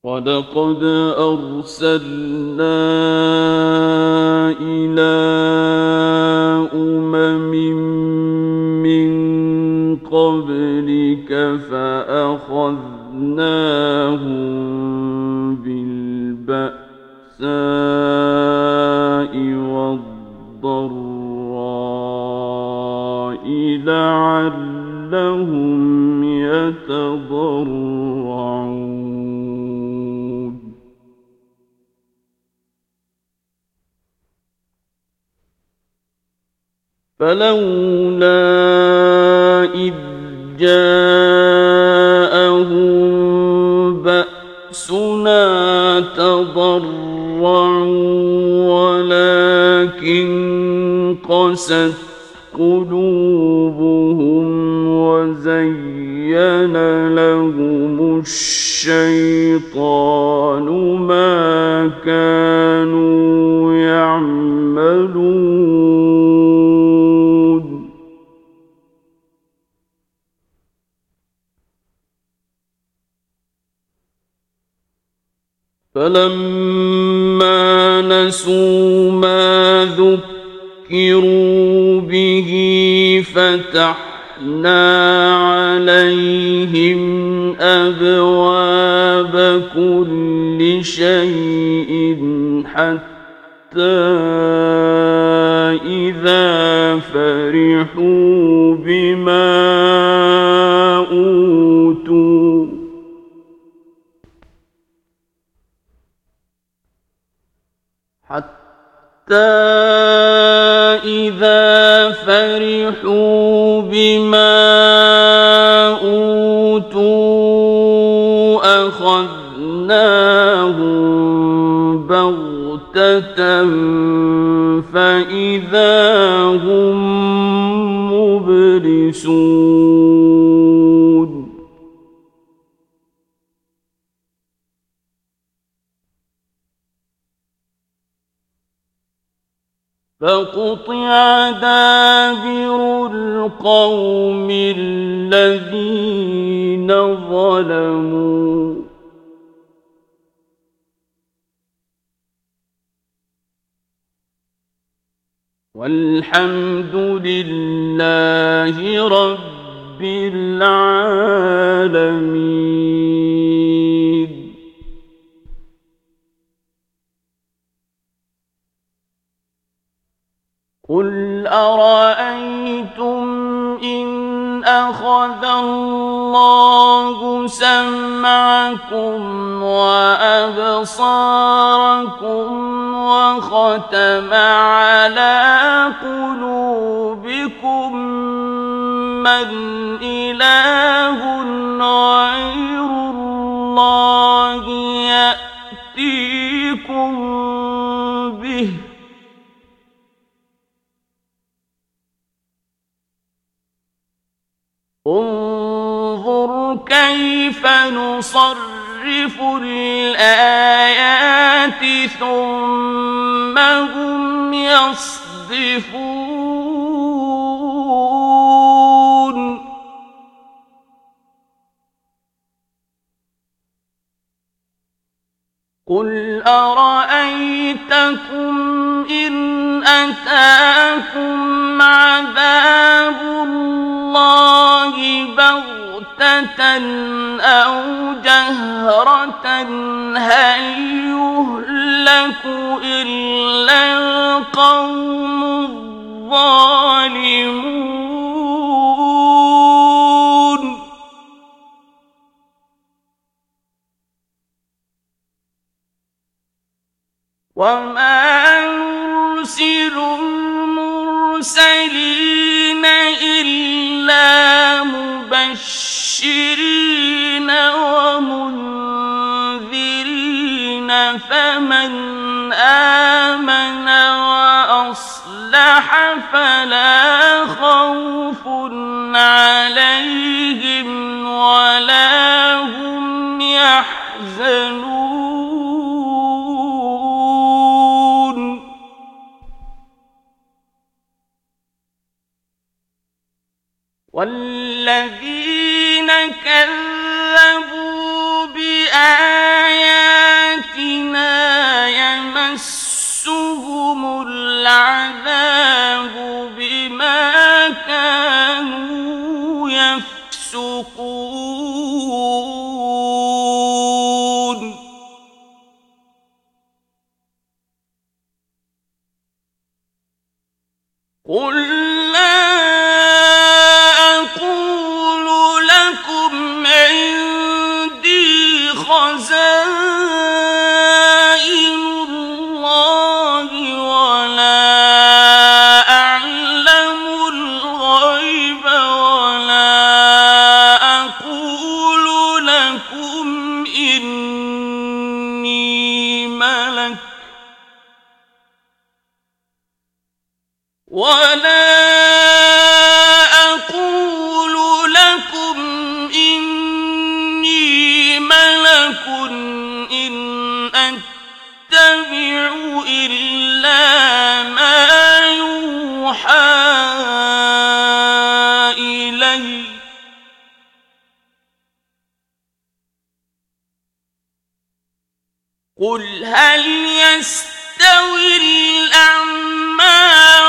وَلَقَدْ أَرْسَلْنَا إِلَىٰ أُمَمٍ مِّن قَبْلِكَ فَأَخَذْنَاهُم بِالْبَأْسَاءِ وَالضَّرَّاءِ لَعَلَّهُمْ يَتَضَرَّعُونَ. فَلَوْلَا إِذْ جَاءَهُم بَأْسُنَا تَضَرَّعُوا وَلَٰكِن قَسَتْ قُلُوبُهُمْ وَزَيَّنَ لَهُمُ الشَّيْطَانُ مَا كَانُوا يَعْمَلُونَ. فَلَمَّا نَسُوا مَا ذُكِّرُوا بِهِ فَتَحْنَا عَلَيْهِمْ أَبْوَابَ كُلِّ شَيْءٍ حَتَّىٰ إِذَا فَرِحُوا بِمَا أُوتُوا أَخَذْنَاهُم بَغْتَةً فَإِذَا هُم مُّبْلِسُونَ. فَقُطِعَ دَابِرُ الْقَوْمِ الَّذِينَ ظَلَمُوا ۚ وَالْحَمْدُ لِلَّهِ رَبِّ الْعَالَمِينَ. قُلْ أَرَأَيْتُمْ إِنْ أَخَذَ اللَّهُ سَمْعَكُمْ وَأَبْصَارَكُمْ وَخَتَمَ عَلَىٰ قُلُوبِكُم مَّنْ إِلَٰهٌ غَيْرُ اللَّهِ يَأْتِيكُم بِهِ ۗ انظُرْ كَيْفَ نُصَرِّفُ الْآيَاتِ ثُمَّ هُمْ يَصْدِفُونَ. قُلْ أَرَأَيْتَكُمْ إِنْ أَتَاكُمْ عَذَابُ اللَّهِ بَغْتَةً أَوْ جَهْرَةً هَلْ يُهْلَكُ إِلَّا الْقَوْمُ الظَّالِمُونَ. وَمَا نُرْسِلُ الْمُرْسَلِينَ إِلَّا مُبَشِّرِينَ وَمُنذِرِينَ ۖ فَمَنْ آمَنَ وَأَصْلَحَ فَلَا خَوْفٌ عَلَيْهِمْ وَلَا هُمْ يَحْزَنُونَ. وَالَّذِينَ كَذَّبُوا بِآيَاتِنَا يفسقون قل لا أقول لكم عندي خزائن الله ولا أعلم الغيب ولا أقول لكم إني ملك ولا أقول لكم إني ملك إن أتبع إلا ما يوحى إلي قل هل يستوي الأعمى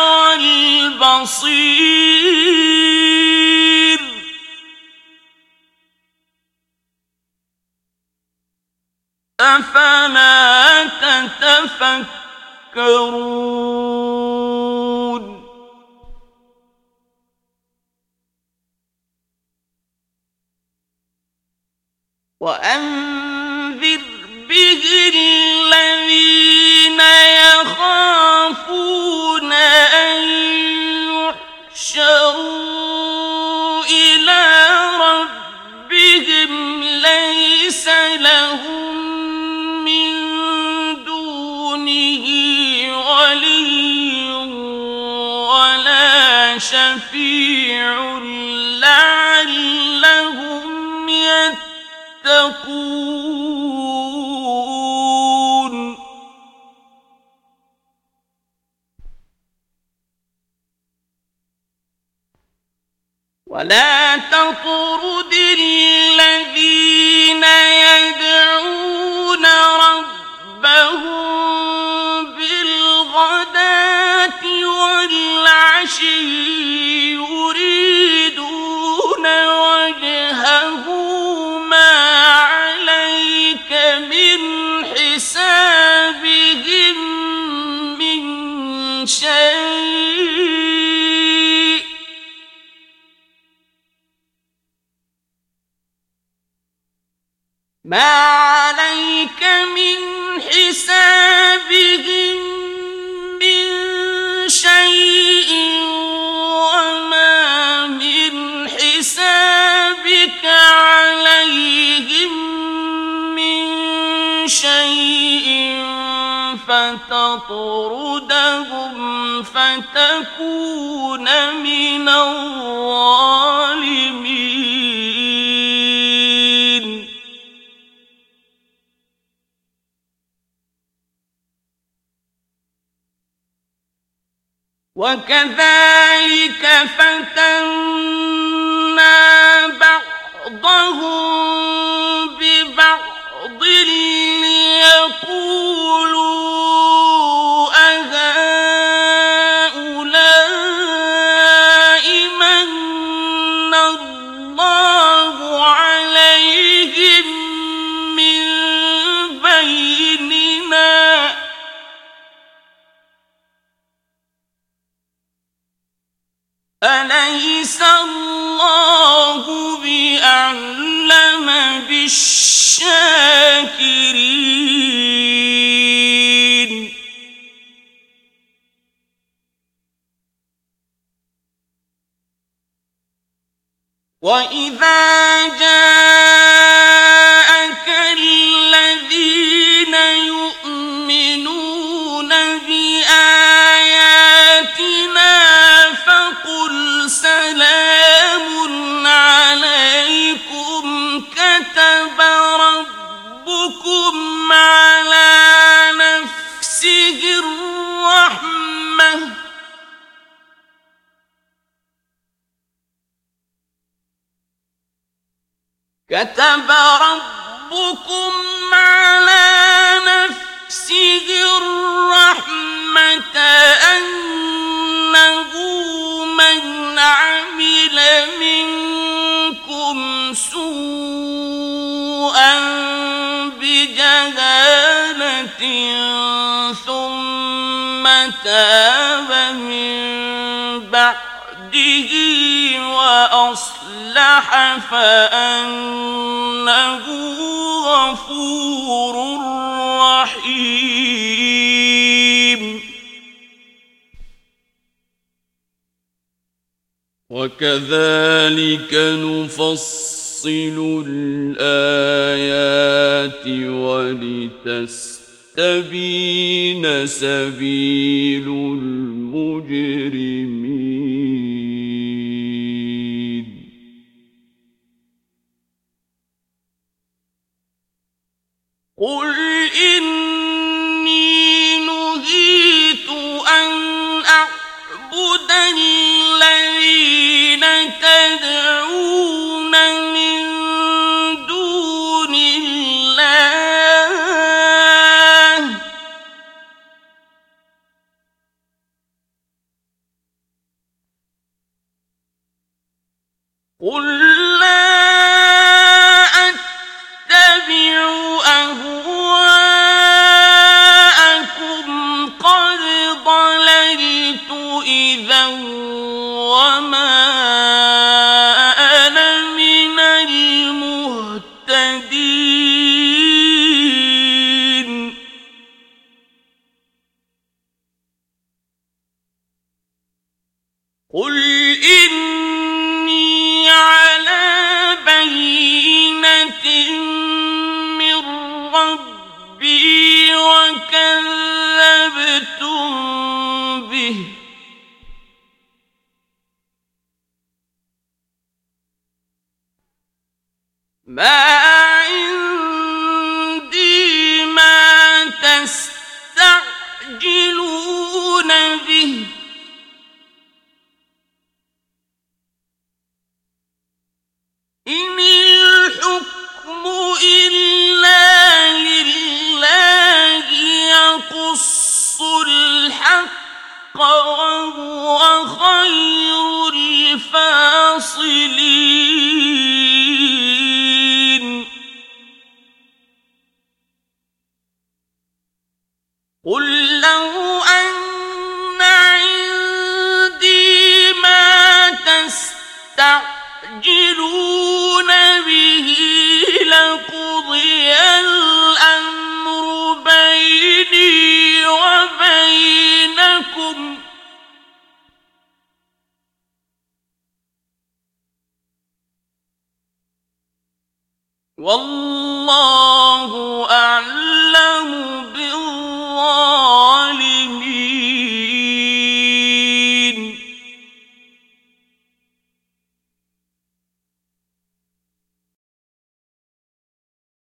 والبصير أفلا تتفكرون وأنذر به الذين يخافون أن يحشروا إلى ربهم ليس لهم من دونه ولي ولا شفيع لعلهم يتقون ولا تطرد الذين يدعون ربهم بالغداة والعشي يريدون وجهه ما عليك من حسابهم من شيء ما عليك من حسابهم من شيء وما من حسابك عليهم من شيء فتطردهم فتكون من الظالمين وكذلك فتنا بعضهم ببعض ليقولوا أهؤلاء من الله عليهم من بيننا أليس الله بأعلم بالشاكرين وإذا جاءك الذين يؤمنون بآياتنا فقل سلام عليكم كتب ربكم على نفسه الرحمة كتب ربكم على نفسه الرحمة أنه من عمل منكم سوءا بجهالة ثم تاب من بعده وأصلح فأنه غفور رحيم. وكذلك نفصل الآيات ولتستبين سبيل المجرمين. قل إني نهيت أن أعبد الذين تدعون من دون الله قل لا أتبع أهواءكم قد ضللت إذا وما أنا من المهتدين. قل إني على بينة من ربي وكذبتم به ما عندي ما تستعجلون به إن الحكم إلا لله يقص الحق وهو خير الفاصلين. قل لو أن عندي ما تستعجلون به لقضي الأمر بيني وبينكم والله